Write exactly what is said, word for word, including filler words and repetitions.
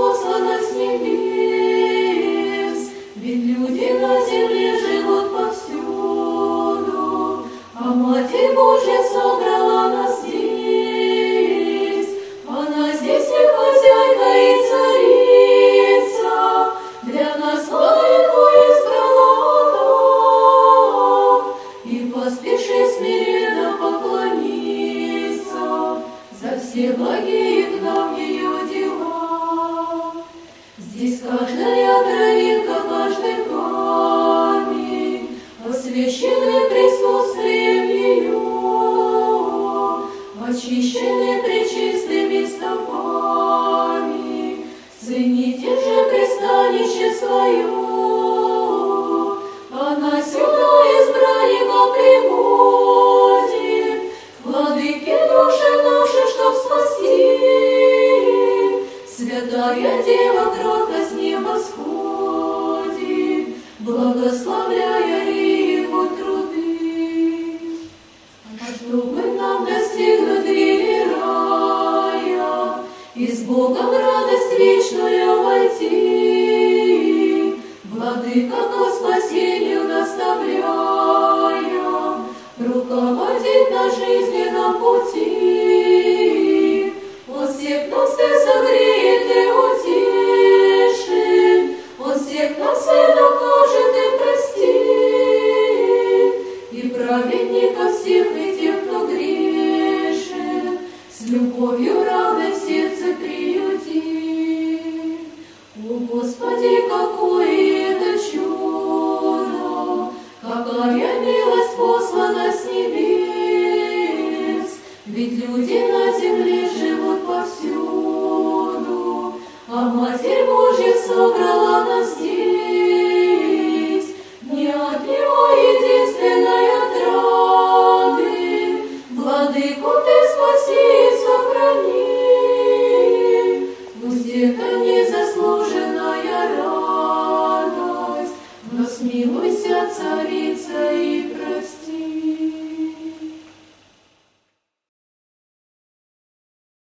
послана с небес, ведь люди на земле живут повсюду, а Матерь Божья собрала нас здесь. Она здесь и хозяйка, и царица, для нас владыку избрала она, и поспеши смиренно поклониться за все благие к нам ее дела. Здесь каждая травинка, каждый камень освящены присутствием ее, очищены пречистыми стопами. Цените же пристанище свое, она сюда избранника приводит, владыки души наши, чтоб спасти. Святая Дева кротко с неба сходит, благословляя его труды. А чтобы нам достигнуть двери рая и с Богом радость вечную войти, владыка ко спасению наставляя, руководит на жизненном пути. Он всех нас и согреет, и утешит, Он всех нас и накажет, и простит, и праведников всех, и тех, кто грешит, с любовью равной в сердце приютит. О, Господи, какое это чудо, какая милость послана с небес, ведь люди на земле живут повсюду, а Матерь Божья собрала нас здесь. Не отнимай единственной отрады, владыку ты спаси и сохрани. Пусть это незаслуженная радость, но смилуйся, царица, и